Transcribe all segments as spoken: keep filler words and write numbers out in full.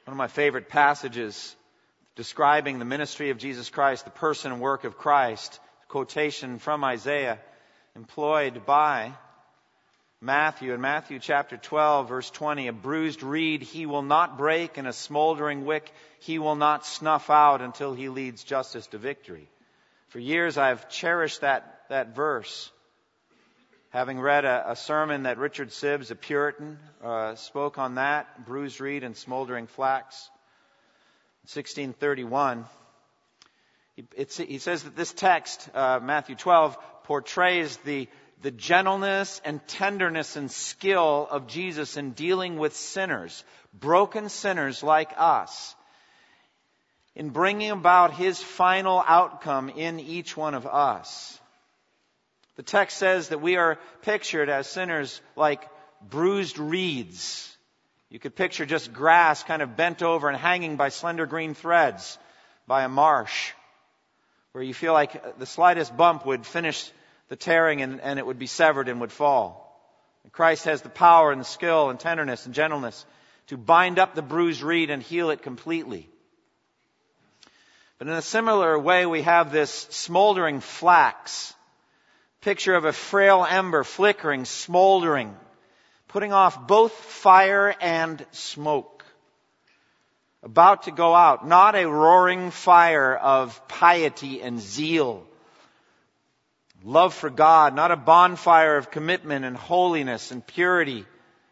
One of my favorite passages describing the ministry of Jesus Christ, the person and work of Christ, quotation from Isaiah, employed by Matthew. In Matthew chapter twelve, verse twenty, a bruised reed he will not break, and a smoldering wick he will not snuff out until he leads justice to victory. For years I've cherished that, that verse, having read a, a sermon that Richard Sibbes, a Puritan, uh, spoke on that, bruised reed and smoldering flax, in sixteen thirty-one. He, it's, he says that this text, uh, Matthew twelve, portrays the the gentleness and tenderness and skill of Jesus in dealing with sinners, broken sinners like us, in bringing about His final outcome in each one of us. The text says that we are pictured as sinners like bruised reeds. You could picture just grass kind of bent over and hanging by slender green threads by a marsh, where you feel like the slightest bump would finish the tearing and, and it would be severed and would fall. And Christ has the power and the skill and tenderness and gentleness to bind up the bruised reed and heal it completely. But in a similar way, we have this smoldering flax, picture of a frail ember flickering, smoldering, putting off both fire and smoke, about to go out, not a roaring fire of piety and zeal, love for God, not a bonfire of commitment and holiness and purity,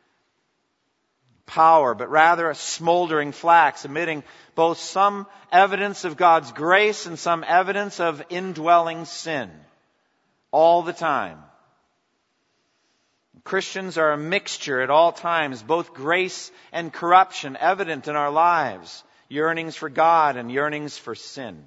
power, but rather a smoldering flax, emitting both some evidence of God's grace and some evidence of indwelling sin all the time. Christians are a mixture at all times, both grace and corruption evident in our lives, yearnings for God and yearnings for sin.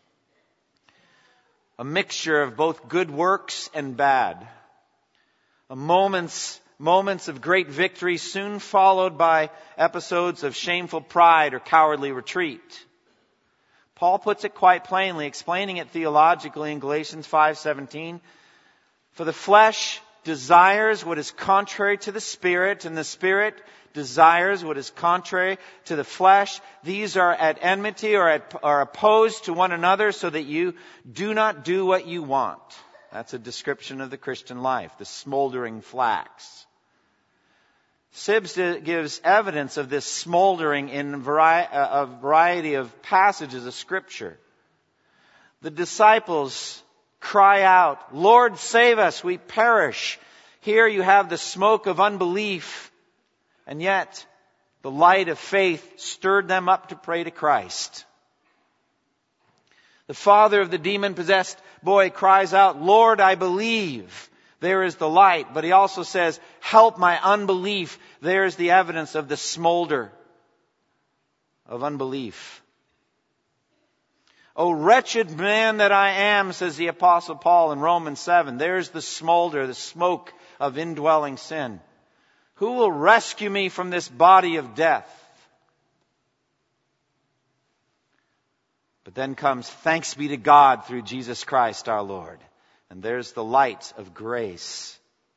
A mixture of both good works and bad. A moments, moments of great victory soon followed by episodes of shameful pride or cowardly retreat. Paul puts it quite plainly, explaining it theologically in Galatians five seventeen. For the flesh desires what is contrary to the Spirit, and the Spirit desires what is contrary to the flesh. These are at enmity or at, are opposed to one another, so that you do not do what you want. That's a description of the Christian life, the smoldering flax. Sibbes gives evidence of this smoldering in a variety of passages of Scripture. The disciples cry out, "Lord, save us, we perish." Here you have the smoke of unbelief, and yet the light of faith stirred them up to pray to Christ. The father of the demon-possessed boy cries out, "Lord, I believe." There is the light, but he also says, "Help my unbelief." There is the evidence of the smolder of unbelief. "O wretched man that I am," says the Apostle Paul in Romans seven. There's the smolder, the smoke of indwelling sin. "Who will rescue me from this body of death?" But then comes, "Thanks be to God through Jesus Christ our Lord." And there's the light of grace.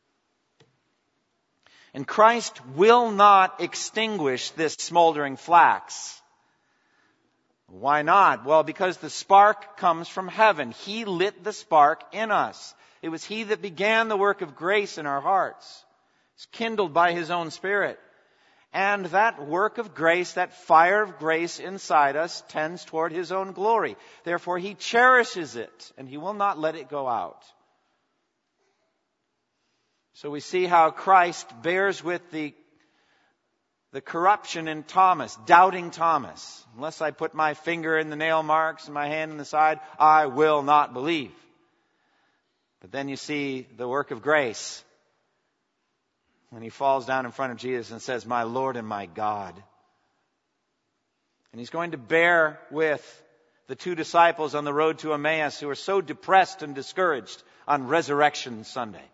And Christ will not extinguish this smoldering flax. Why not? Well, because the spark comes from heaven. He lit the spark in us. It was He that began the work of grace in our hearts. It's kindled by His own Spirit. And that work of grace, that fire of grace inside us, tends toward His own glory. Therefore, He cherishes it, and He will not let it go out. So we see how Christ bears with the, the corruption in Thomas, doubting Thomas. "Unless I put my finger in the nail marks and my hand in the side, I will not believe." But then you see the work of grace, when he falls down in front of Jesus and says, "My Lord and my God." And he's going to bear with the two disciples on the road to Emmaus who are so depressed and discouraged on Resurrection Sunday.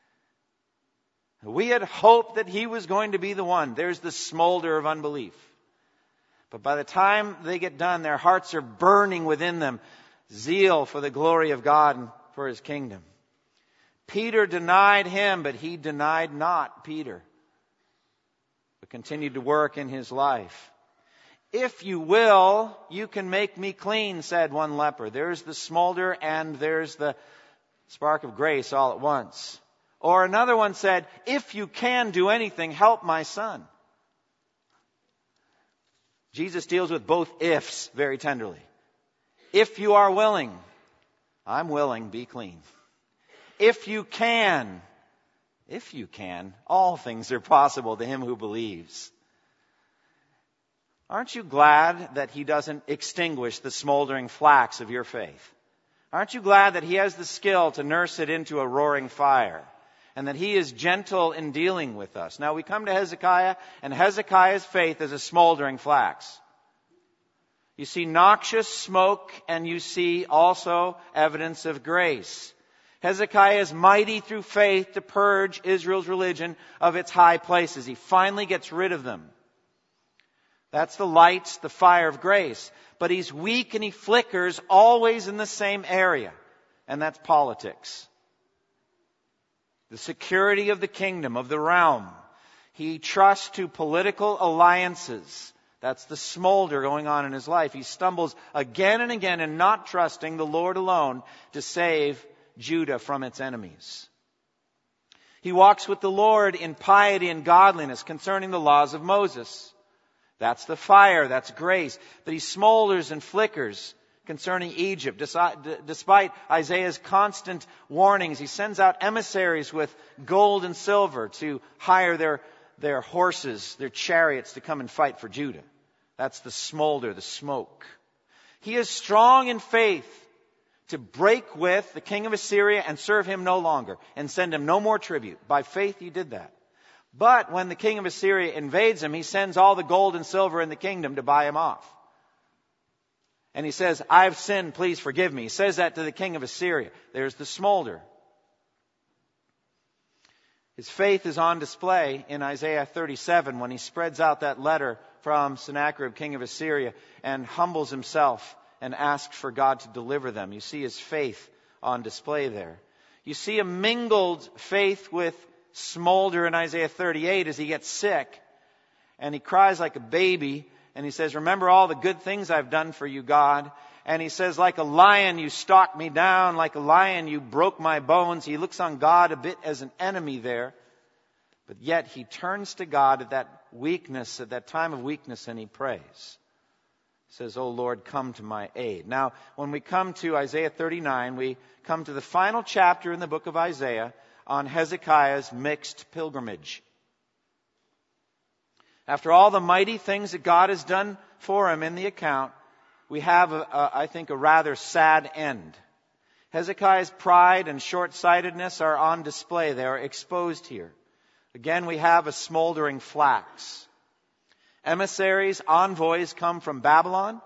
We had hoped that he was going to be the one. There's the smolder of unbelief. But by the time they get done, their hearts are burning within them. Zeal for the glory of God and for His kingdom. Peter denied Him, but he denied not Peter, but continued to work in his life. If you will, you can make me clean, said one leper. There's the smolder and there's the spark of grace all at once. Or another one said, if you can do anything, help my son. Jesus deals with both ifs very tenderly. If you are willing, I'm willing, be clean. If you can, if you can, all things are possible to him who believes. Aren't you glad that he doesn't extinguish the smoldering flax of your faith? Aren't you glad that he has the skill to nurse it into a roaring fire? And that he is gentle in dealing with us. Now we come to Hezekiah, and Hezekiah's faith is a smoldering flax. You see noxious smoke, and you see also evidence of grace. Hezekiah is mighty through faith to purge Israel's religion of its high places. He finally gets rid of them. That's the light, the fire of grace. But he's weak and he flickers always in the same area. And that's politics. The security of the kingdom, of the realm. He trusts to political alliances. That's the smolder going on in his life. He stumbles again and again in not trusting the Lord alone to save Judah from its enemies. He walks with the Lord in piety and godliness concerning the laws of Moses. That's the fire, that's grace. But he smolders and flickers concerning Egypt. Despite Isaiah's constant warnings, he sends out emissaries with gold and silver to hire their, their horses, their chariots to come and fight for Judah. That's the smolder, the smoke. He is strong in faith to break with the king of Assyria and serve him no longer and send him no more tribute. By faith he did that. But when the king of Assyria invades him, he sends all the gold and silver in the kingdom to buy him off. And he says, I've sinned, please forgive me. He says that to the king of Assyria. There's the smolder. His faith is on display in Isaiah thirty-seven when he spreads out that letter from Sennacherib, king of Assyria, and humbles himself and asks for God to deliver them. You see his faith on display there. You see a mingled faith with smolder in Isaiah thirty-eight as he gets sick and he cries like a baby and he says, remember all the good things I've done for you, God. And he says, like a lion you stalked me down, like a lion you broke my bones. He looks on God a bit as an enemy there, but yet he turns to God at that weakness, at that time of weakness, and he prays. He says, oh Lord, come to my aid. Now when we come to Isaiah thirty-nine, we come to the final chapter in the book of Isaiah on Hezekiah's mixed pilgrimage. After all the mighty things that God has done for him in the account, we have, a, a, I think, a rather sad end. Hezekiah's pride and short-sightedness are on display. They are exposed here. Again, we have a smoldering flax. Emissaries, envoys come from Babylon.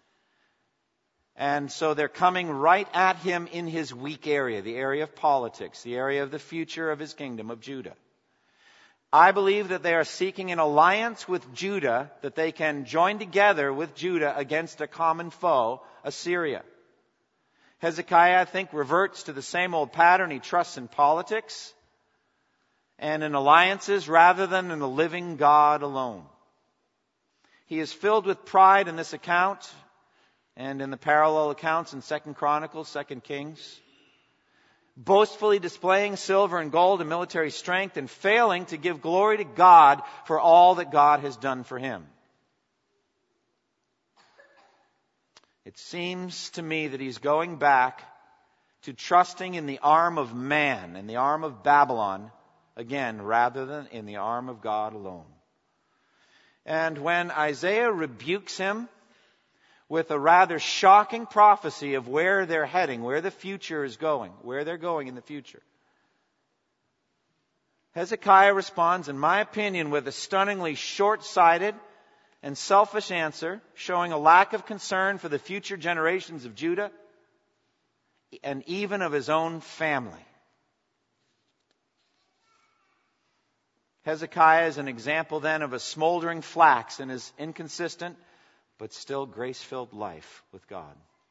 And so they're coming right at him in his weak area, the area of politics, the area of the future of his kingdom of Judah. I believe that they are seeking an alliance with Judah, that they can join together with Judah against a common foe, Assyria. Hezekiah, I think, reverts to the same old pattern. He trusts in politics and in alliances rather than in the living God alone. He is filled with pride in this account and in the parallel accounts in Second Chronicles, Second Kings, boastfully displaying silver and gold and military strength and failing to give glory to God for all that God has done for him. It seems to me that he's going back to trusting in the arm of man, in the arm of Babylon, again, rather than in the arm of God alone. And when Isaiah rebukes him with a rather shocking prophecy of where they're heading, where the future is going, where they're going in the future, Hezekiah responds, in my opinion, with a stunningly short-sighted and selfish answer, showing a lack of concern for the future generations of Judah and even of his own family. Hezekiah is an example then of a smoldering flax in his inconsistent but still grace-filled life with God.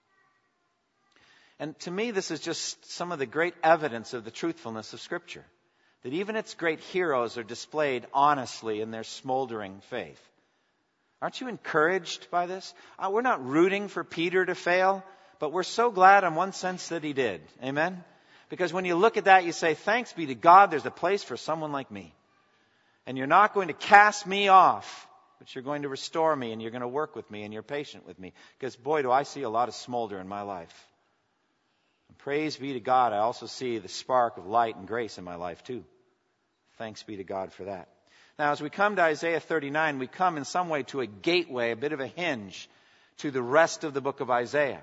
And to me, this is just some of the great evidence of the truthfulness of Scripture. That even its great heroes are displayed honestly in their smoldering faith. Aren't you encouraged by this? Uh, we're not rooting for Peter to fail, but we're so glad in one sense that he did. Amen? Because when you look at that, you say, thanks be to God, there's a place for someone like me. And you're not going to cast me off, but you're going to restore me, and you're going to work with me, and you're patient with me. Because, boy, do I see a lot of smolder in my life. And praise be to God, I also see the spark of light and grace in my life, too. Thanks be to God for that. Now, as we come to Isaiah thirty-nine, we come in some way to a gateway, a bit of a hinge, to the rest of the book of Isaiah.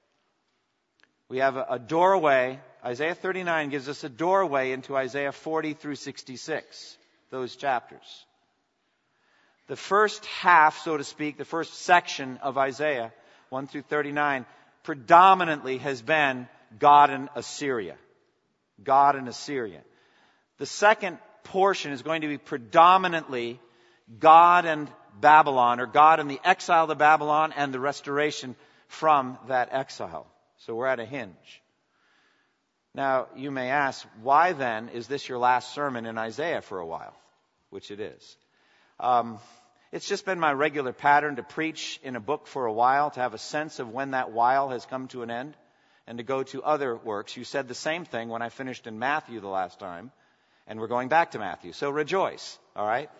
We have a, a doorway. Isaiah thirty-nine gives us a doorway into Isaiah forty through sixty-six, those chapters. The first half, so to speak, the first section of Isaiah, one through thirty-nine, predominantly has been God and Assyria. God and Assyria. The second portion is going to be predominantly God and Babylon, or God and the exile to Babylon and the restoration from that exile. So we're at a hinge. Now, you may ask, why then is this your last sermon in Isaiah for a while? Which it is. Um, it's just been my regular pattern to preach in a book for a while, to have a sense of when that while has come to an end, and to go to other works. You said the same thing when I finished in Matthew the last time. And we're going back to Matthew. So rejoice, all right?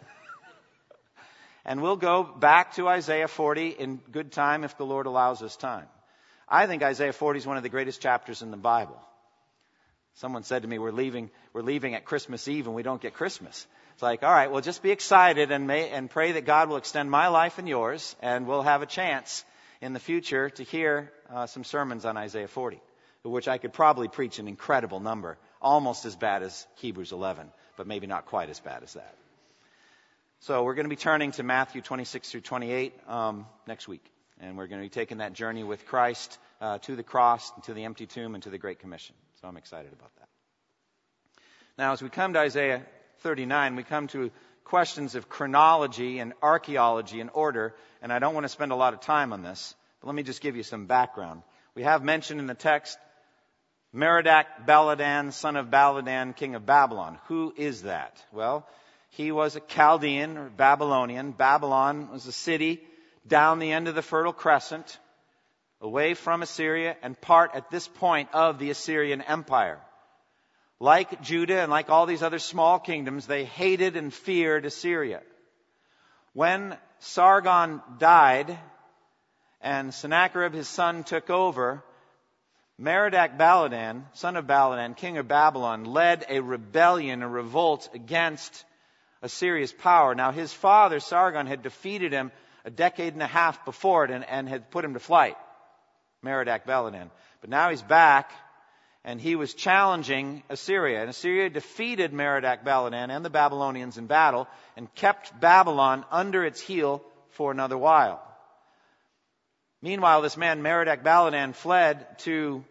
And we'll go back to Isaiah forty in good time if the Lord allows us time. I think Isaiah forty is one of the greatest chapters in the Bible. Someone said to me, we're leaving, we're leaving at Christmas Eve and we don't get Christmas. It's like, all right, well, just be excited and, may, and pray that God will extend my life and yours, and we'll have a chance in the future to hear uh, some sermons on Isaiah forty, which I could probably preach an incredible number. Almost as bad as Hebrews eleven, but maybe not quite as bad as that. So we're going to be turning to Matthew twenty-six through twenty-eight um, next week. And we're going to be taking that journey with Christ uh, to the cross, and to the empty tomb, and to the Great Commission. So I'm excited about that. Now, as we come to Isaiah thirty-nine, we come to questions of chronology and archaeology and order. And I don't want to spend a lot of time on this, but let me just give you some background. We have mentioned in the text Merodach Baladan, son of Baladan, king of Babylon. Who is that? Well, he was a Chaldean or Babylonian. Babylon was a city down the end of the Fertile Crescent, away from Assyria, and part at this point of the Assyrian Empire. Like Judah and like all these other small kingdoms, they hated and feared Assyria. When Sargon died and Sennacherib, his son, took over, Merodach Baladan, son of Baladan, king of Babylon, led a rebellion, a revolt against Assyria's power. Now, his father, Sargon, had defeated him a decade and a half before it and, and had put him to flight, Merodach Baladan. But now he's back, and he was challenging Assyria. And Assyria defeated Merodach Baladan and the Babylonians in battle and kept Babylon under its heel for another while. Meanwhile, this man, Merodach Baladan, fled to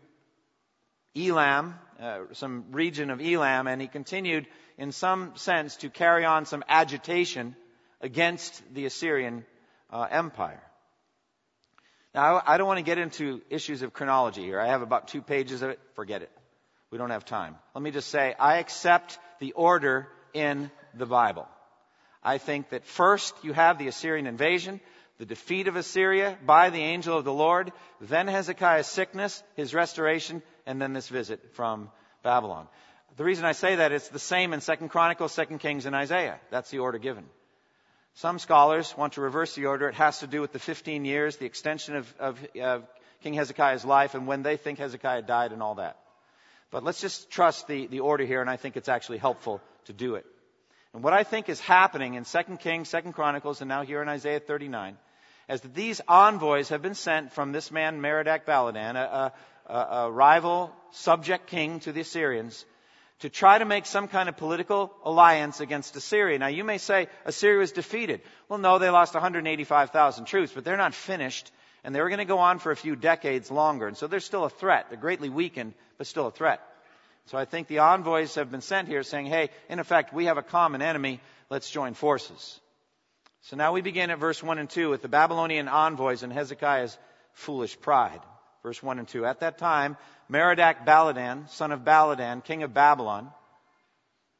Elam, uh, some region of Elam, and he continued, in some sense, to carry on some agitation against the Assyrian uh, Empire. Now, I, I don't want to get into issues of chronology here. I have about two pages of it. Forget it. We don't have time. Let me just say, I accept the order in the Bible. I think that first you have the Assyrian invasion, the defeat of Assyria by the angel of the Lord, then Hezekiah's sickness, his restoration, and then this visit from Babylon. The reason I say that, it's the same in Second Chronicles, Second Kings, and Isaiah. That's the order given. Some scholars want to reverse the order. It has to do with the fifteen years, the extension of, of, of King Hezekiah's life, and when they think Hezekiah died and all that. But let's just trust the, the order here, and I think it's actually helpful to do it. And what I think is happening in Second Kings, Second Chronicles, and now here in Isaiah thirty-nine, is that these envoys have been sent from this man, Merodach Baladan, a, a, a rival subject king to the Assyrians, to try to make some kind of political alliance against Assyria. Now, you may say Assyria was defeated. Well, no, they lost one hundred eighty-five thousand troops, but they're not finished, and they were going to go on for a few decades longer. And so they're still a threat. They're greatly weakened, but still a threat. So I think the envoys have been sent here saying, hey, in effect, we have a common enemy. Let's join forces. So now we begin at verse one and two with the Babylonian envoys and Hezekiah's foolish pride. Verse one and two. At that time, Merodach Baladan, son of Baladan, king of Babylon,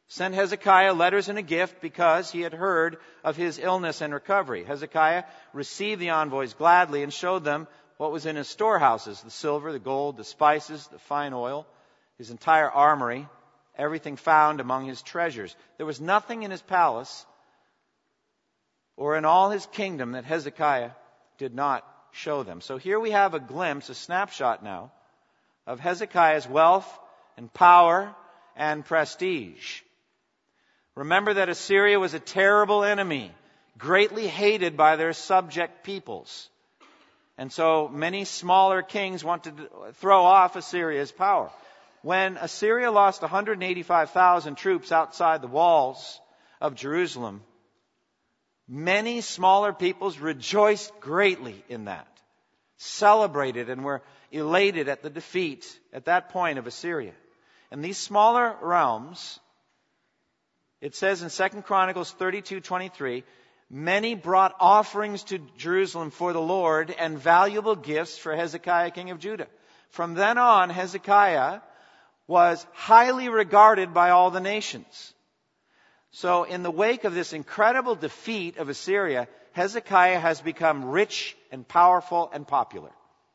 sent Hezekiah letters and a gift because he had heard of his illness and recovery. Hezekiah received the envoys gladly and showed them what was in his storehouses, the silver, the gold, the spices, the fine oil, his entire armory, everything found among his treasures. There was nothing in his palace or in all his kingdom that Hezekiah did not show them. So here we have a glimpse, a snapshot now, of Hezekiah's wealth and power and prestige. Remember that Assyria was a terrible enemy, greatly hated by their subject peoples. And so many smaller kings wanted to throw off Assyria's power. When Assyria lost one hundred eighty-five thousand troops outside the walls of Jerusalem, many smaller peoples rejoiced greatly in that, celebrated and were elated at the defeat at that point of Assyria. And these smaller realms, it says in Second Chronicles thirty-two twenty-three, many brought offerings to Jerusalem for the Lord and valuable gifts for Hezekiah, king of Judah. From then on, Hezekiah was highly regarded by all the nations. So in the wake of this incredible defeat of Assyria, Hezekiah has become rich and powerful and popular.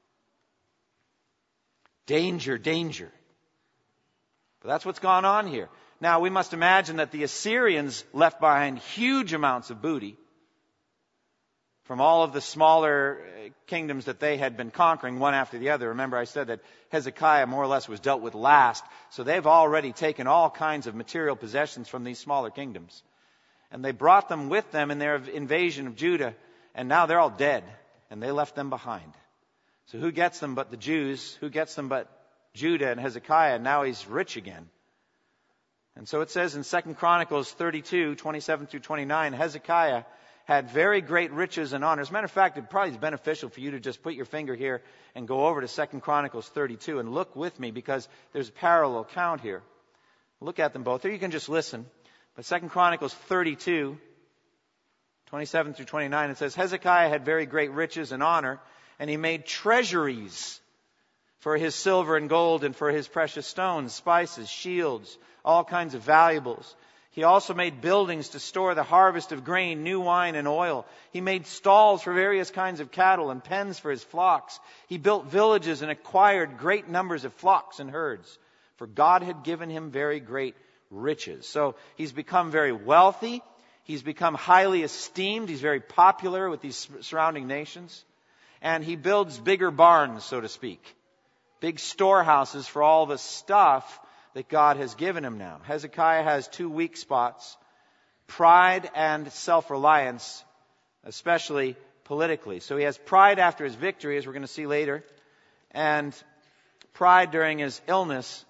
Danger, danger. But that's what's gone on here. Now, we must imagine that the Assyrians left behind huge amounts of booty from all of the smaller kingdoms that they had been conquering one after the other. Remember, I said that Hezekiah more or less was dealt with last. So they've already taken all kinds of material possessions from these smaller kingdoms. And they brought them with them in their invasion of Judah. And now they're all dead. And they left them behind. So who gets them but the Jews? Who gets them but Judah and Hezekiah? Now he's rich again. And so it says in Second Chronicles thirty-two, twenty-seven through twenty-nine, Hezekiah had very great riches and honor. As a matter of fact, it probably is beneficial for you to just put your finger here and go over to Second Chronicles thirty-two and look with me, because there's a parallel account here. Look at them both. Or you can just listen. But Second Chronicles thirty-two, twenty-seven through twenty-nine, it says, Hezekiah had very great riches and honor, and he made treasuries for his silver and gold and for his precious stones, spices, shields, all kinds of valuables. He also made buildings to store the harvest of grain, new wine, and oil. He made stalls for various kinds of cattle and pens for his flocks. He built villages and acquired great numbers of flocks and herds, for God had given him very great riches. So he's become very wealthy. He's become highly esteemed. He's very popular with these surrounding nations. And he builds bigger barns, so to speak. Big storehouses for all the stuff that God has given him now. Hezekiah has two weak spots: pride and self-reliance, especially politically. So he has pride after his victory, as we're going to see later, and pride during his illness.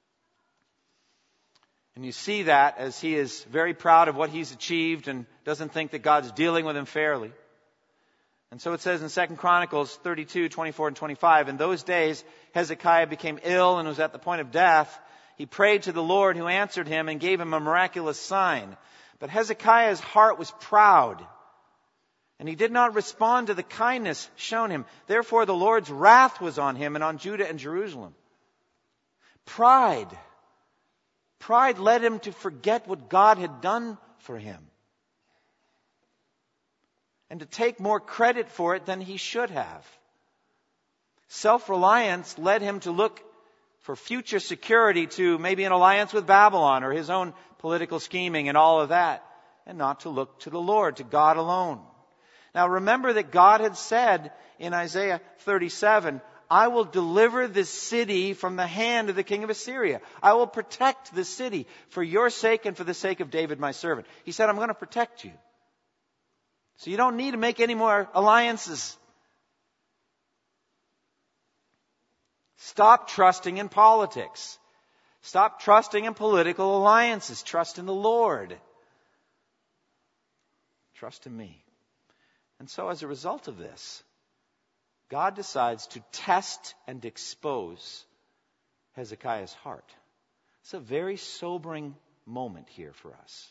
And you see that as he is very proud of what he's achieved and doesn't think that God's dealing with him fairly. And so it says in Second Chronicles thirty-two, twenty-four and twenty-five, in those days Hezekiah became ill and was at the point of death. He prayed to the Lord, who answered him and gave him a miraculous sign. But Hezekiah's heart was proud, and he did not respond to the kindness shown him. Therefore the Lord's wrath was on him and on Judah and Jerusalem. Pride. Pride led him to forget what God had done for him, and to take more credit for it than he should have. Self-reliance led him to look for future security to maybe an alliance with Babylon or his own political scheming and all of that, and not to look to the Lord, to God alone. Now remember that God had said in Isaiah thirty-seven, I will deliver this city from the hand of the king of Assyria. I will protect this city for your sake and for the sake of David my servant. He said, I'm going to protect you. So you don't need to make any more alliances. Stop trusting in politics. Stop trusting in political alliances. Trust in the Lord. Trust in me. And so as a result of this, God decides to test and expose Hezekiah's heart. It's a very sobering moment here for us.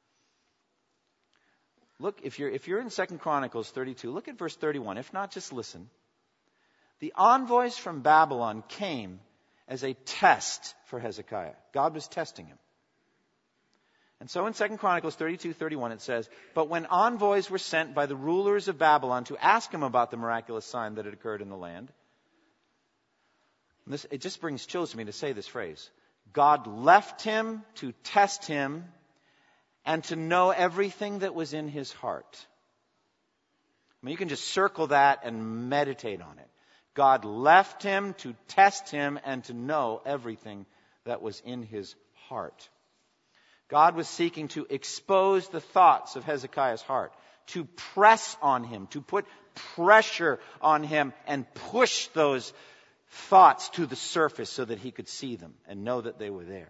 Look, if you're, if you're in Second Chronicles thirty-two, look at verse thirty-one. If not, just listen. The envoys from Babylon came as a test for Hezekiah. God was testing him. And so in Second Chronicles thirty-two thirty-one it says, "But when envoys were sent by the rulers of Babylon to ask him about the miraculous sign that had occurred in the land," and this, it just brings chills to me to say this phrase, "God left him to test him and to know everything that was in his heart." I mean, you can just circle that and meditate on it. God left him to test him and to know everything that was in his heart. God was seeking to expose the thoughts of Hezekiah's heart, to press on him, to put pressure on him and push those thoughts to the surface so that he could see them and know that they were there.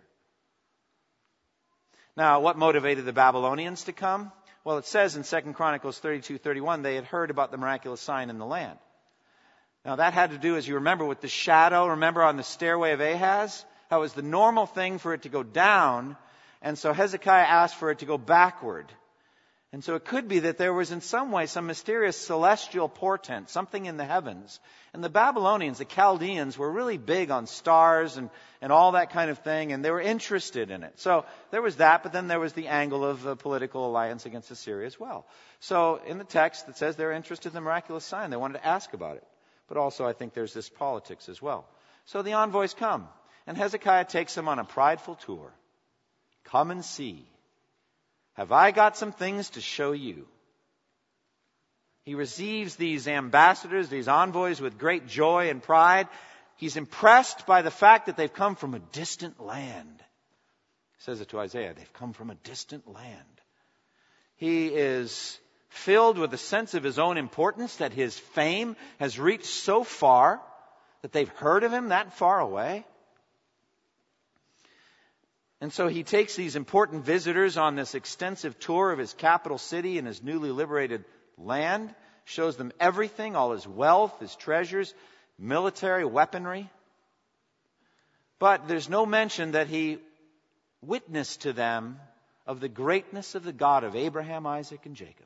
Now, what motivated the Babylonians to come? Well, it says in Second Chronicles thirty-two thirty-one, they had heard about the miraculous sign in the land. Now, that had to do, as you remember, with the shadow. Remember on the stairway of Ahaz? How it was the normal thing for it to go down. And so Hezekiah asked for it to go backward. And so it could be that there was in some way some mysterious celestial portent, something in the heavens. And the Babylonians, the Chaldeans, were really big on stars and, and all that kind of thing, and they were interested in it. So there was that, but then there was the angle of a political alliance against Assyria as well. So in the text it says they're interested in the miraculous sign. They wanted to ask about it. But also I think there's this politics as well. So the envoys come, and Hezekiah takes them on a prideful tour. "Come and see. Have I got some things to show you?" He receives these ambassadors, these envoys, with great joy and pride. He's impressed by the fact that they've come from a distant land. He says it to Isaiah, they've come from a distant land. He is filled with a sense of his own importance, that his fame has reached so far that they've heard of him that far away. And so he takes these important visitors on this extensive tour of his capital city and his newly liberated land, shows them everything, all his wealth, his treasures, military weaponry. But there's no mention that he witnessed to them of the greatness of the God of Abraham, Isaac, and Jacob.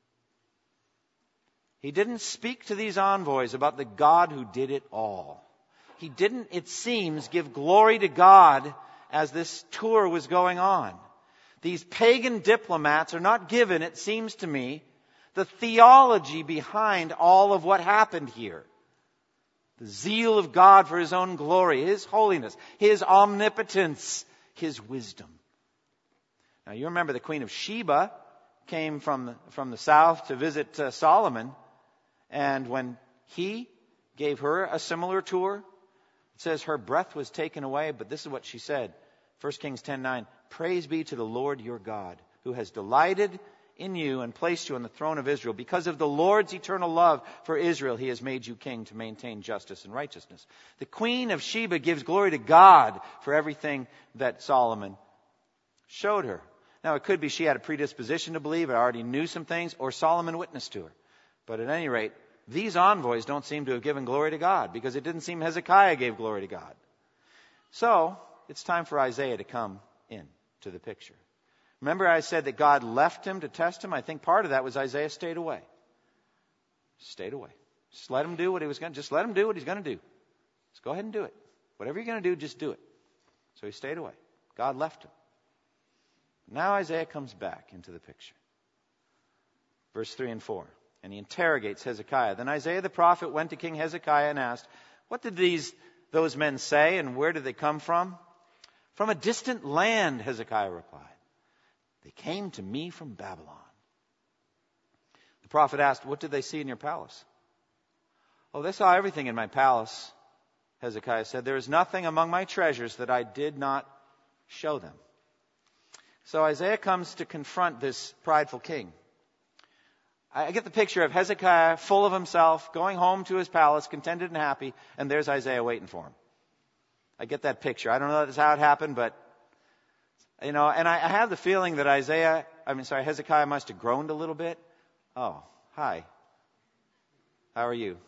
He didn't speak to these envoys about the God who did it all. He didn't, it seems, give glory to God as this tour was going on. These pagan diplomats are not given, it seems to me, the theology behind all of what happened here. The zeal of God for His own glory, His holiness, His omnipotence, His wisdom. Now you remember the Queen of Sheba came from, from the south to visit uh, Solomon. And when he gave her a similar tour, it says her breath was taken away, but this is what she said. First Kings ten nine, "Praise be to the Lord your God, who has delighted in you and placed you on the throne of Israel. Because of the Lord's eternal love for Israel, He has made you king to maintain justice and righteousness." The Queen of Sheba gives glory to God for everything that Solomon showed her. Now, it could be she had a predisposition to believe, or already knew some things, or Solomon witnessed to her. But at any rate, these envoys don't seem to have given glory to God, because it didn't seem Hezekiah gave glory to God. So, it's time for Isaiah to come in to the picture. Remember I said that God left him to test him? I think part of that was Isaiah stayed away. Stayed away. Just let him do what he was going to, just let him do what he's going to do. Just go ahead and do it. Whatever you're going to do, just do it. So he stayed away. God left him. Now Isaiah comes back into the picture. Verse three and four. And he interrogates Hezekiah. Then Isaiah the prophet went to King Hezekiah and asked, "What did these those men say, and where did they come from?" "From a distant land," Hezekiah replied. "They came to me from Babylon." The prophet asked, "What did they see in your palace?" "Oh, they saw everything in my palace," Hezekiah said. "There is nothing among my treasures that I did not show them." So Isaiah comes to confront this prideful king. I get the picture of Hezekiah full of himself, going home to his palace, contented and happy, and there's Isaiah waiting for him. I get that picture. I don't know if that's how it happened, but, you know, and I, I have the feeling that Isaiah, I mean, sorry, Hezekiah must have groaned a little bit. "Oh, hi. How are you?"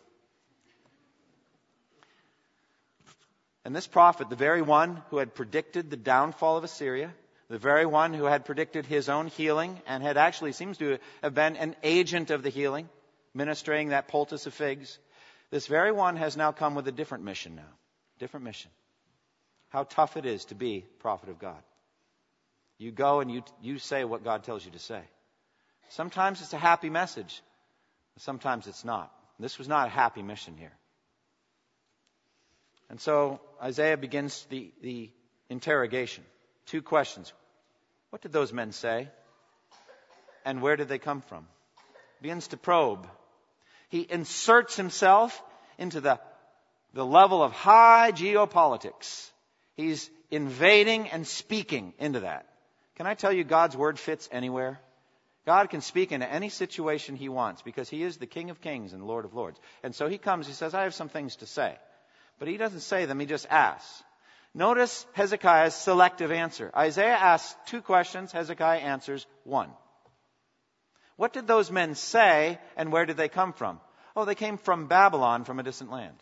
And this prophet, the very one who had predicted the downfall of Assyria, the very one who had predicted his own healing and had actually seems to have been an agent of the healing, ministering that poultice of figs. This very one has now come with a different mission now. Different mission. How tough it is to be prophet of God. You go and you, you say what God tells you to say. Sometimes it's a happy message. Sometimes it's not. This was not a happy mission here. And so Isaiah begins the, the interrogation. Two questions. What did those men say? And where did they come from? Begins to probe. He inserts himself into the, the level of high geopolitics. He's invading and speaking into that. Can I tell you, God's word fits anywhere? God can speak into any situation he wants because he is the King of Kings and Lord of Lords. And so he comes, he says, I have some things to say. But he doesn't say them, he just asks. Notice Hezekiah's selective answer. Isaiah asks two questions, Hezekiah answers one. What did those men say and where did they come from? Oh, they came from Babylon, from a distant land.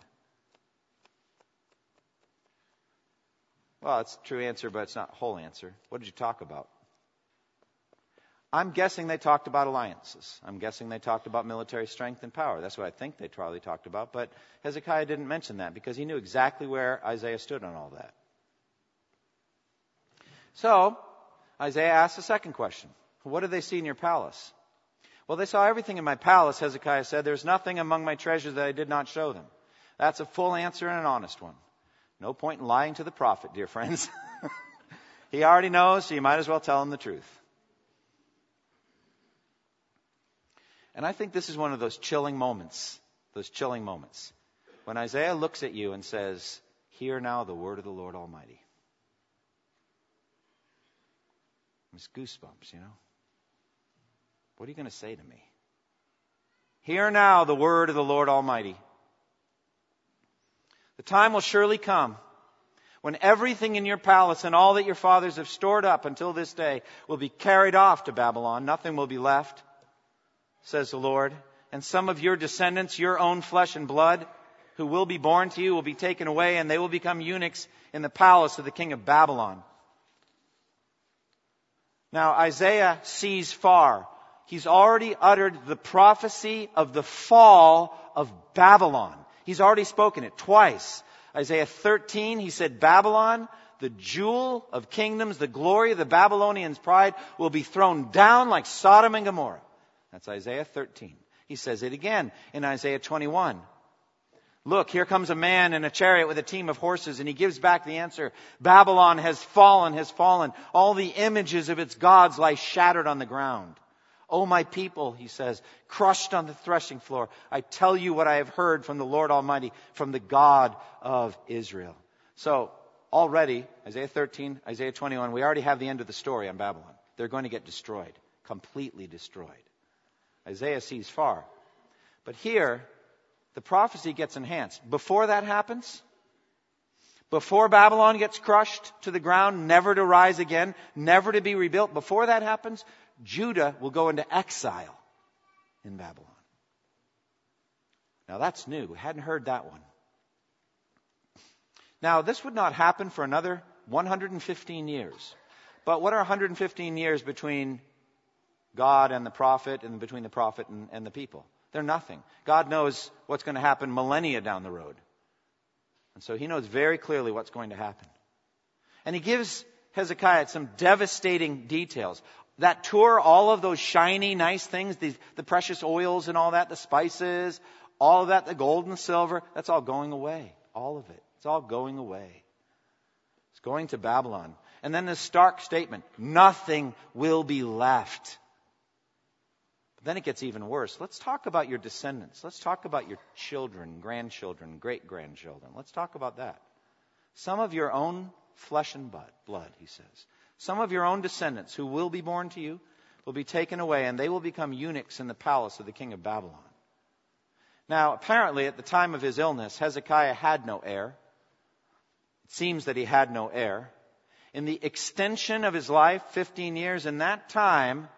Well, it's a true answer, but it's not a whole answer. What did you talk about? I'm guessing they talked about alliances. I'm guessing they talked about military strength and power. That's what I think they probably talked about. But Hezekiah didn't mention that because he knew exactly where Isaiah stood on all that. So, Isaiah asked a second question. What did they see in your palace? Well, they saw everything in my palace, Hezekiah said. There's nothing among my treasures that I did not show them. That's a full answer and an honest one. No point in lying to the prophet, dear friends. He already knows, so you might as well tell him the truth. And I think this is one of those chilling moments, those chilling moments, when Isaiah looks at you and says, hear now the word of the Lord Almighty. It's goosebumps, you know. What are you going to say to me? Hear now the word of the Lord Almighty. The time will surely come when everything in your palace and all that your fathers have stored up until this day will be carried off to Babylon. Nothing will be left, says the Lord. And some of your descendants, your own flesh and blood, who will be born to you, will be taken away, and they will become eunuchs in the palace of the king of Babylon. Now, Isaiah sees far. He's already uttered the prophecy of the fall of Babylon. He's already spoken it twice. Isaiah thirteen, he said, Babylon, the jewel of kingdoms, the glory of the Babylonians' pride, will be thrown down like Sodom and Gomorrah. That's Isaiah thirteen. He says it again in Isaiah twenty-one. Look, here comes a man in a chariot with a team of horses, and he gives back the answer. Babylon has fallen, has fallen. All the images of its gods lie shattered on the ground. O my people, he says, crushed on the threshing floor, I tell you what I have heard from the Lord Almighty, from the God of Israel. So already, Isaiah thirteen, Isaiah twenty-one, we already have the end of the story on Babylon. They're going to get destroyed, completely destroyed. Isaiah sees far. But here, the prophecy gets enhanced. Before that happens, before Babylon gets crushed to the ground, never to rise again, never to be rebuilt, before that happens, Judah will go into exile in Babylon. Now that's new. We hadn't heard that one. Now this would not happen for another one hundred fifteen years. But what are one hundred fifteen years between God and the prophet and between the prophet and, and the people? They're nothing. God knows what's going to happen millennia down the road. And so he knows very clearly what's going to happen. And he gives Hezekiah some devastating details. That tour, all of those shiny, nice things, the, the precious oils and all that, the spices, all of that, the gold and silver, that's all going away. All of it. It's all going away. It's going to Babylon. And then this stark statement, nothing will be left. But then it gets even worse. Let's talk about your descendants. Let's talk about your children, grandchildren, great-grandchildren. Let's talk about that. Some of your own flesh and blood, he says. Some of your own descendants who will be born to you will be taken away, and they will become eunuchs in the palace of the king of Babylon. Now, apparently, at the time of his illness, Hezekiah had no heir. It seems that he had no heir. In the extension of his life, fifteen years, in that time,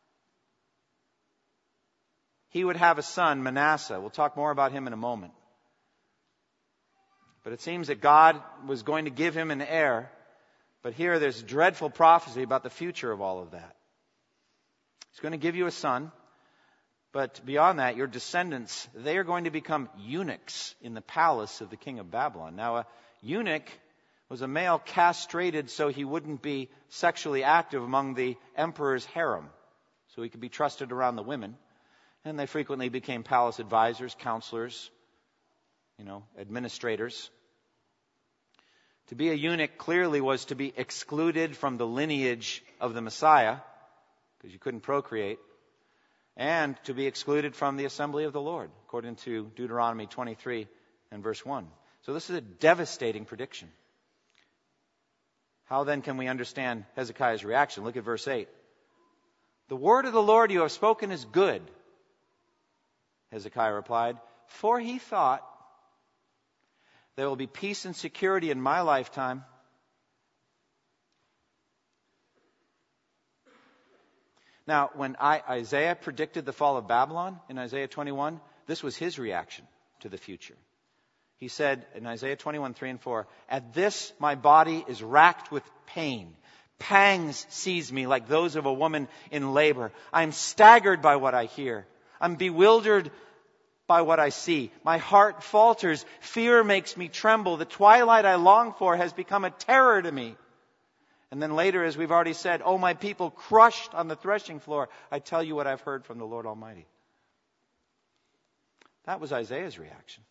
he would have a son, Manasseh. We'll talk more about him in a moment. But it seems that God was going to give him an heir. But here there's dreadful prophecy about the future of all of that. He's going to give you a son. But beyond that, your descendants, they are going to become eunuchs in the palace of the king of Babylon. Now, a eunuch was a male castrated so he wouldn't be sexually active among the emperor's harem, so he could be trusted around the women. And they frequently became palace advisors, counselors, you know, administrators. To be a eunuch clearly was to be excluded from the lineage of the Messiah, because you couldn't procreate, and to be excluded from the assembly of the Lord, according to Deuteronomy twenty-three and verse one. So this is a devastating prediction. How then can we understand Hezekiah's reaction? Look at verse eight. The word of the Lord you have spoken is good, Hezekiah replied, for he thought, there will be peace and security in my lifetime. Now, when I, Isaiah predicted the fall of Babylon in Isaiah twenty-one, this was his reaction to the future. He said in Isaiah twenty-one, three and four, at this my body is racked with pain. Pangs seize me like those of a woman in labor. I am staggered by what I hear. I'm bewildered by what I see. My heart falters. Fear makes me tremble. The twilight I long for has become a terror to me. And then later, as we've already said, oh, my people crushed on the threshing floor, I tell you what I've heard from the Lord Almighty. That was Isaiah's reaction.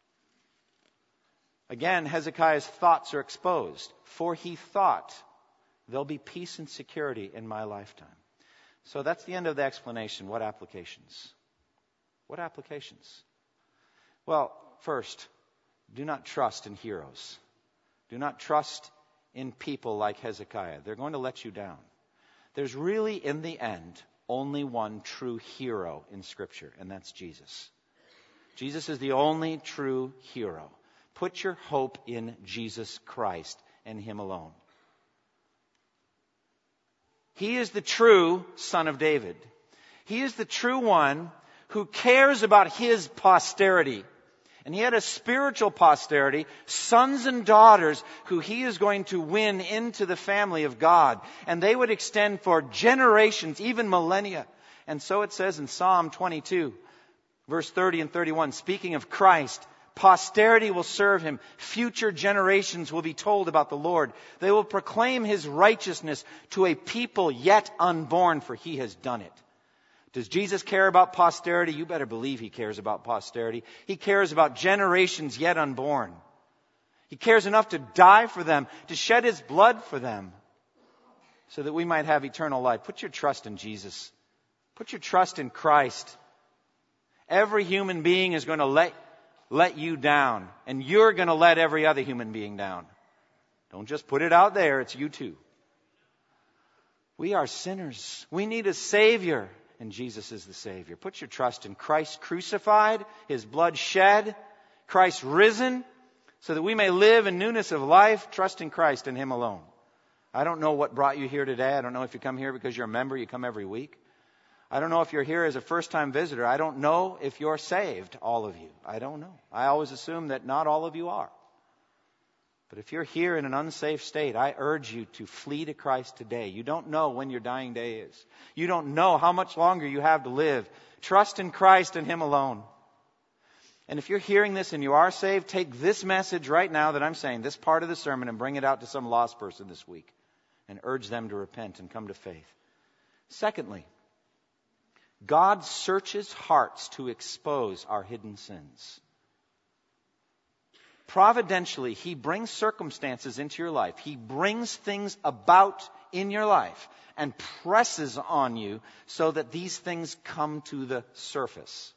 Again, Hezekiah's thoughts are exposed. For he thought, there'll be peace and security in my lifetime. So that's the end of the explanation. What applications? What applications? Well, first, do not trust in heroes. Do not trust in people like Hezekiah. They're going to let you down. There's really, in the end, only one true hero in Scripture, and that's Jesus. Jesus is the only true hero. Put your hope in Jesus Christ and Him alone. He is the true Son of David. He is the true one who cares about his posterity. And he had a spiritual posterity, sons and daughters who he is going to win into the family of God. And they would extend for generations, even millennia. And so it says in Psalm twenty-two, verse thirty and thirty-one, speaking of Christ, posterity will serve him. Future generations will be told about the Lord. They will proclaim his righteousness to a people yet unborn, for he has done it. Does Jesus care about posterity? You better believe he cares about posterity. He cares about generations yet unborn. He cares enough to die for them, to shed his blood for them, so that we might have eternal life. Put your trust in Jesus. Put your trust in Christ. Every human being is going to let, let you down, and you're going to let every other human being down. Don't just put it out there. It's you too. We are sinners. We need a Savior. And Jesus is the Savior. Put your trust in Christ crucified, His blood shed, Christ risen, so that we may live in newness of life. Trust in Christ and Him alone. I don't know what brought you here today. I don't know if you come here because you're a member, you come every week. I don't know if you're here as a first-time visitor. I don't know if you're saved, all of you. I don't know. I always assume that not all of you are. But if you're here in an unsafe state, I urge you to flee to Christ today. You don't know when your dying day is. You don't know how much longer you have to live. Trust in Christ and Him alone. And if you're hearing this and you are saved, take this message right now that I'm saying, this part of the sermon, and bring it out to some lost person this week and urge them to repent and come to faith. Secondly, God searches hearts to expose our hidden sins. Providentially, He brings circumstances into your life. He brings things about in your life and presses on you so that these things come to the surface.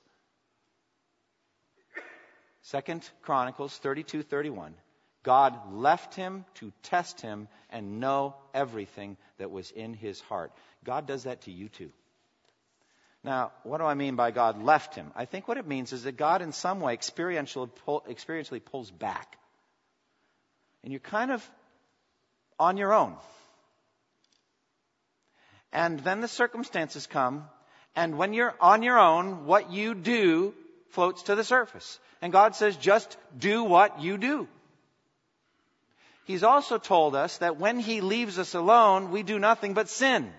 Second Chronicles thirty-two thirty-one. God left him to test him and know everything that was in his heart. God does that to you too. Now, what do I mean by God left him? I think what it means is that God in some way experientially, pull, experientially pulls back. And you're kind of on your own. And then the circumstances come, and when you're on your own, what you do floats to the surface. And God says, just do what you do. He's also told us that when He leaves us alone, we do nothing but sin.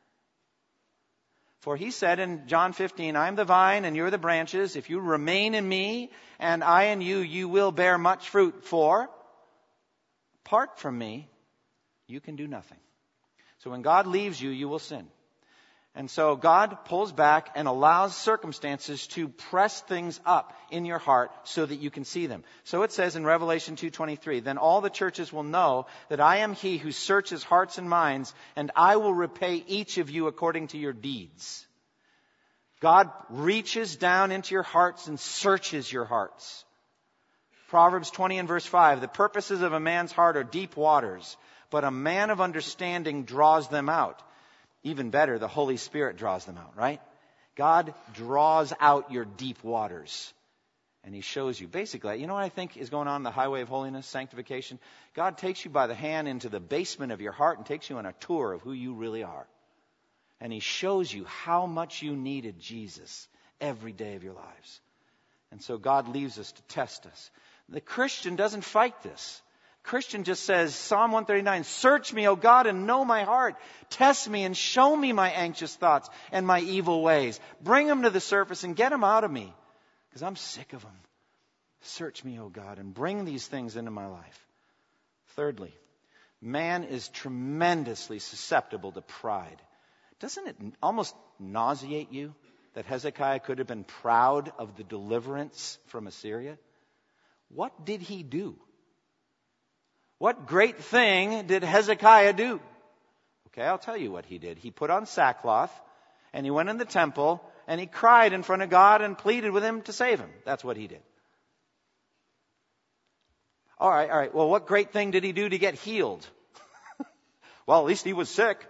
For He said in John fifteen, I am the vine and you're the branches. If you remain in me and I in you, you will bear much fruit. For apart from me, you can do nothing. So when God leaves you, you will sin. And so God pulls back and allows circumstances to press things up in your heart so that you can see them. So it says in Revelation two twenty-three, then all the churches will know that I am he who searches hearts and minds, and I will repay each of you according to your deeds. God reaches down into your hearts and searches your hearts. Proverbs twenty and verse five, the purposes of a man's heart are deep waters, but a man of understanding draws them out. Even better, the Holy Spirit draws them out, right? God draws out your deep waters. And he shows you. Basically, you know what I think is going on in the highway of holiness, sanctification? God takes you by the hand into the basement of your heart and takes you on a tour of who you really are. And he shows you how much you needed Jesus every day of your lives. And so God leaves us to test us. The Christian doesn't fight this. Christian just says, Psalm one thirty-nine, search me, O God, and know my heart. Test me and show me my anxious thoughts and my evil ways. Bring them to the surface and get them out of me, because I'm sick of them. Search me, O God, and bring these things into my life. Thirdly, man is tremendously susceptible to pride. Doesn't it almost nauseate you that Hezekiah could have been proud of the deliverance from Assyria? What did he do? What great thing did Hezekiah do? Okay, I'll tell you what he did. He put on sackcloth, and he went in the temple, and he cried in front of God and pleaded with him to save him. That's what he did. All right, all right. Well, what great thing did he do to get healed? Well, at least he was sick.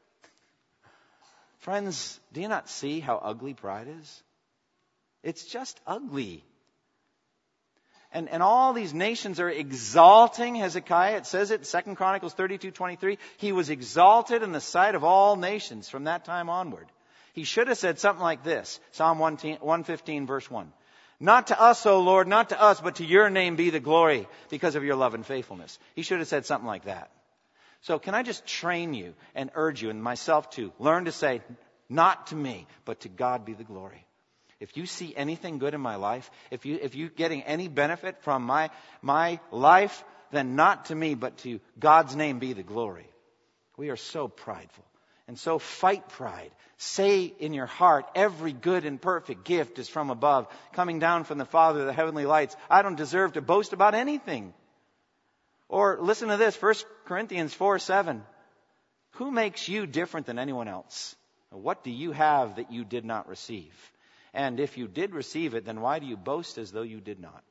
Friends, do you not see how ugly pride is? It's just ugly. And, and all these nations are exalting Hezekiah. It says it in Second Chronicles thirty-two twenty-three. He was exalted in the sight of all nations from that time onward. He should have said something like this. Psalm one fifteen verse one. Not to us, O Lord, not to us, but to your name be the glory because of your love and faithfulness. He should have said something like that. So can I just train you and urge you, and myself too, learn to say, not to me, but to God be the glory. If you see anything good in my life, if you if you're getting any benefit from my my life, then not to me, but to God's name be the glory. We are so prideful. And so fight pride. Say in your heart, every good and perfect gift is from above, coming down from the Father of the heavenly lights. I don't deserve to boast about anything. Or listen to this, First Corinthians four seven. Who makes you different than anyone else? What do you have that you did not receive? And if you did receive it, then why do you boast as though you did not?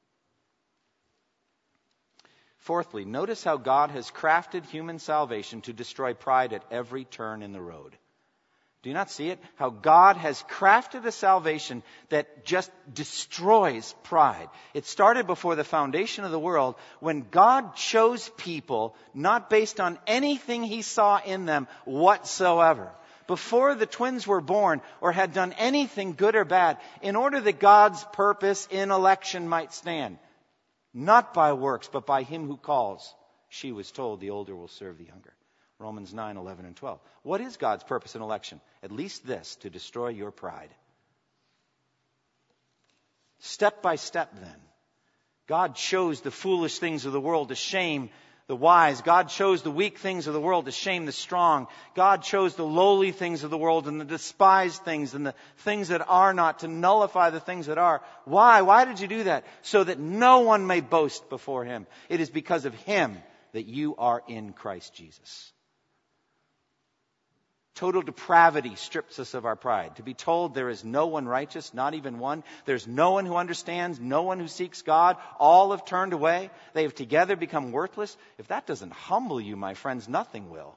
Fourthly, notice how God has crafted human salvation to destroy pride at every turn in the road. Do you not see it? How God has crafted a salvation that just destroys pride. It started before the foundation of the world when God chose people not based on anything he saw in them whatsoever. Before the twins were born or had done anything good or bad, in order that God's purpose in election might stand. Not by works, but by him who calls. She was told the older will serve the younger. Romans nine, eleven, and twelve. What is God's purpose in election? At least this, to destroy your pride. Step by step then. God chose the foolish things of the world to shame the wise. God chose the weak things of the world to shame the strong. God chose the lowly things of the world and the despised things and the things that are not to nullify the things that are. Why? Why did you do that? So that no one may boast before him. It is because of him that you are in Christ Jesus. Total depravity strips us of our pride. To be told there is no one righteous, not even one. There's no one who understands, no one who seeks God. All have turned away. They have together become worthless. If that doesn't humble you, my friends, nothing will.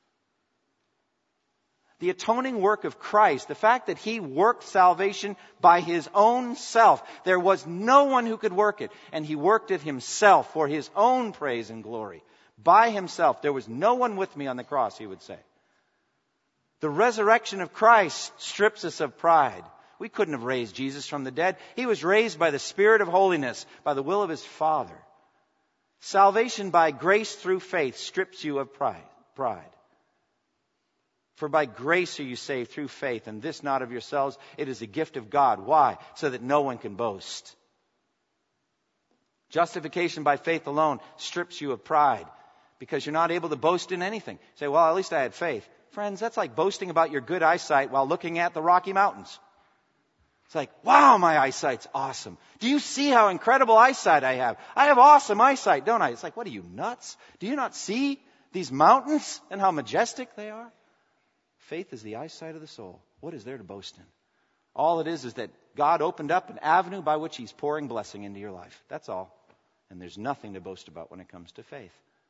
The atoning work of Christ, the fact that he worked salvation by his own self. There was no one who could work it, and he worked it himself for his own praise and glory. By himself. There was no one with me on the cross, he would say. The resurrection of Christ strips us of pride. We couldn't have raised Jesus from the dead. He was raised by the Spirit of holiness, by the will of his Father. Salvation by grace through faith strips you of pride. pride. For by grace are you saved through faith, and this not of yourselves. It is a gift of God. Why? So that no one can boast. Justification by faith alone strips you of pride because you're not able to boast in anything. You say, well, at least I had faith. Friends, that's like boasting about your good eyesight while looking at the Rocky Mountains. It's like, wow, my eyesight's awesome. Do you see how incredible eyesight I have? I have awesome eyesight, don't I? It's like, what are you, nuts? Do you not see these mountains and how majestic they are? Faith is the eyesight of the soul. What is there to boast in? All it is is that God opened up an avenue by which He's pouring blessing into your life. That's all. And there's nothing to boast about when it comes to faith.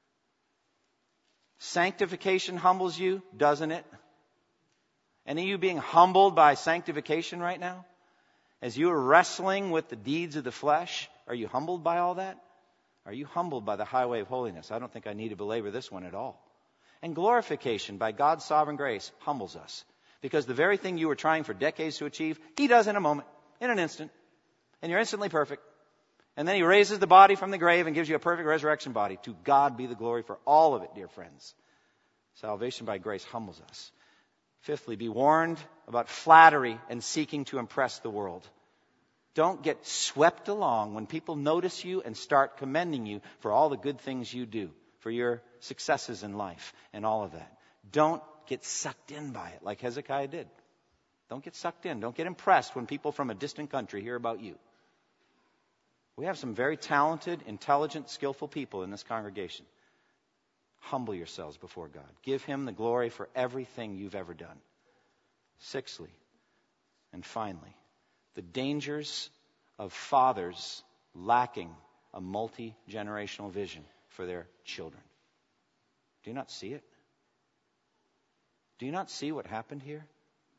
Sanctification humbles you, doesn't it? Any of you being humbled by sanctification right now? As you are wrestling with the deeds of the flesh, are you humbled by all that? Are you humbled by the highway of holiness? I don't think I need to belabor this one at all. And glorification by God's sovereign grace humbles us. Because the very thing you were trying for decades to achieve, He does in a moment, in an instant. And you're instantly perfect. And then He raises the body from the grave and gives you a perfect resurrection body. To God be the glory for all of it, dear friends. Salvation by grace humbles us. Fifthly, be warned about flattery and seeking to impress the world. Don't get swept along when people notice you and start commending you for all the good things you do, for your successes in life and all of that. Don't get sucked in by it like Hezekiah did. Don't get sucked in. Don't get impressed when people from a distant country hear about you. We have some very talented, intelligent, skillful people in this congregation. Humble yourselves before God. Give Him the glory for everything you've ever done. Sixthly, and finally, the dangers of fathers lacking a multi-generational vision for their children. Do you not see it? Do you not see what happened here?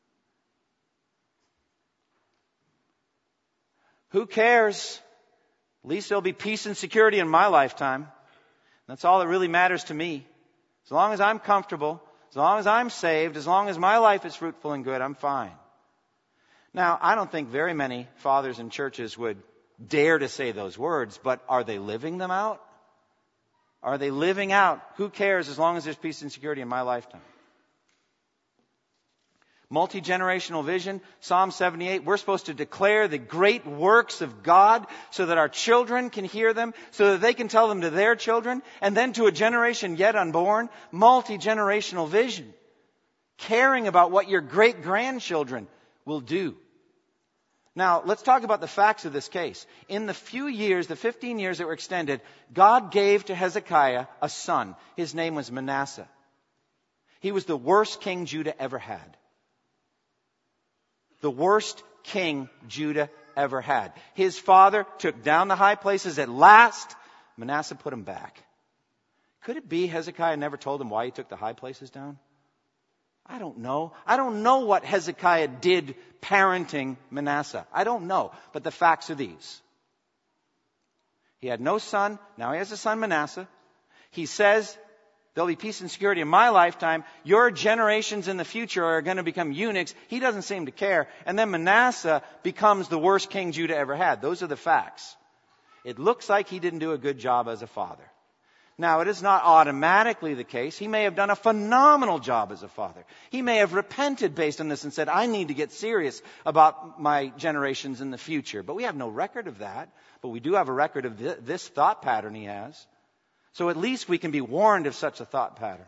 Who cares? At least there'll be peace and security in my lifetime. That's all that really matters to me. As long as I'm comfortable, as long as I'm saved, as long as my life is fruitful and good, I'm fine. Now, I don't think very many fathers in churches would dare to say those words, but are they living them out? Are they living out? Who cares as long as there's peace and security in my lifetime? Multi-generational vision, Psalm seventy-eight, we're supposed to declare the great works of God so that our children can hear them, so that they can tell them to their children, and then to a generation yet unborn. Multi-generational vision. Caring about what your great-grandchildren will do. Now, let's talk about the facts of this case. In the few years, the fifteen years that were extended, God gave to Hezekiah a son. His name was Manasseh. He was the worst king Judah ever had. The worst king Judah ever had. His father took down the high places at last. Manasseh put him back. Could it be Hezekiah never told him why he took the high places down? I don't know. I don't know what Hezekiah did parenting Manasseh. I don't know. But the facts are these. He had no son. Now he has a son, Manasseh. He says, there'll be peace and security in my lifetime. Your generations in the future are going to become eunuchs. He doesn't seem to care. And then Manasseh becomes the worst king Judah ever had. Those are the facts. It looks like he didn't do a good job as a father. Now, it is not automatically the case. He may have done a phenomenal job as a father. He may have repented based on this and said, I need to get serious about my generations in the future. But we have no record of that. But we do have a record of th- this thought pattern he has. So at least we can be warned of such a thought pattern.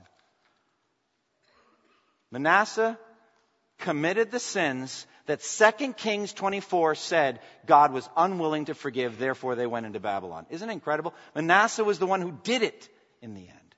Manasseh committed the sins that Second Kings twenty-four said God was unwilling to forgive, therefore they went into Babylon. Isn't it incredible? Manasseh was the one who did it in the end.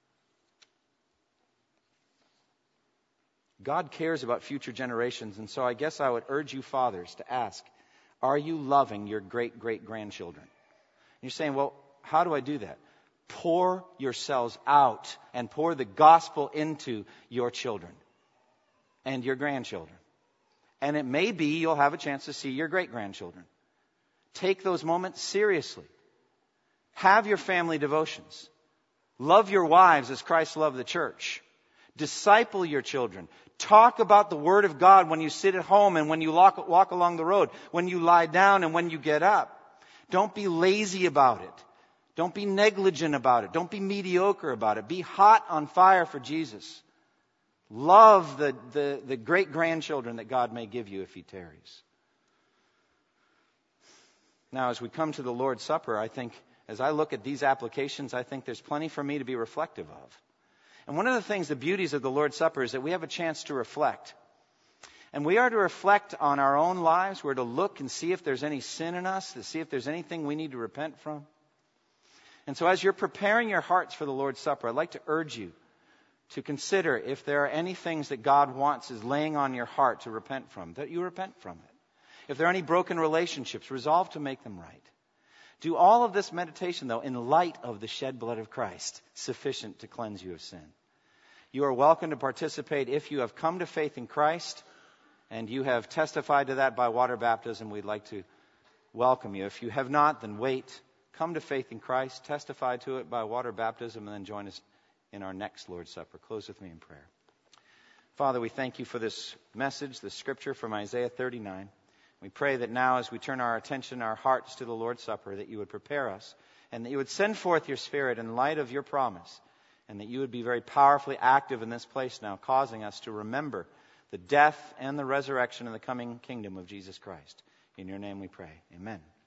God cares about future generations, and so I guess I would urge you fathers to ask, are you loving your great-great-grandchildren? And you're saying, well, how do I do that? Pour yourselves out and pour the gospel into your children and your grandchildren. And it may be you'll have a chance to see your great-grandchildren. Take those moments seriously. Have your family devotions. Love your wives as Christ loved the church. Disciple your children. Talk about the Word of God when you sit at home and when you walk, walk along the road, when you lie down and when you get up. Don't be lazy about it. Don't be negligent about it. Don't be mediocre about it. Be hot on fire for Jesus. Love the, the, the great-grandchildren that God may give you if He tarries. Now, as we come to the Lord's Supper, I think, as I look at these applications, I think there's plenty for me to be reflective of. And one of the things, the beauties of the Lord's Supper, is that we have a chance to reflect. And we are to reflect on our own lives. We're to look and see if there's any sin in us, to see if there's anything we need to repent from. And so as you're preparing your hearts for the Lord's Supper, I'd like to urge you to consider if there are any things that God wants is laying on your heart to repent from, that you repent from it. If there are any broken relationships, resolve to make them right. Do all of this meditation, though, in light of the shed blood of Christ, sufficient to cleanse you of sin. You are welcome to participate if you have come to faith in Christ and you have testified to that by water baptism. We'd like to welcome you. If you have not, then wait. Come to faith in Christ, testify to it by water baptism, and then join us in our next Lord's Supper. Close with me in prayer. Father, we thank you for this message, this scripture from Isaiah thirty-nine. We pray that now as we turn our attention, our hearts to the Lord's Supper, that you would prepare us and that you would send forth your Spirit in light of your promise, and that you would be very powerfully active in this place now, causing us to remember the death and the resurrection and the coming kingdom of Jesus Christ. In your name we pray. Amen.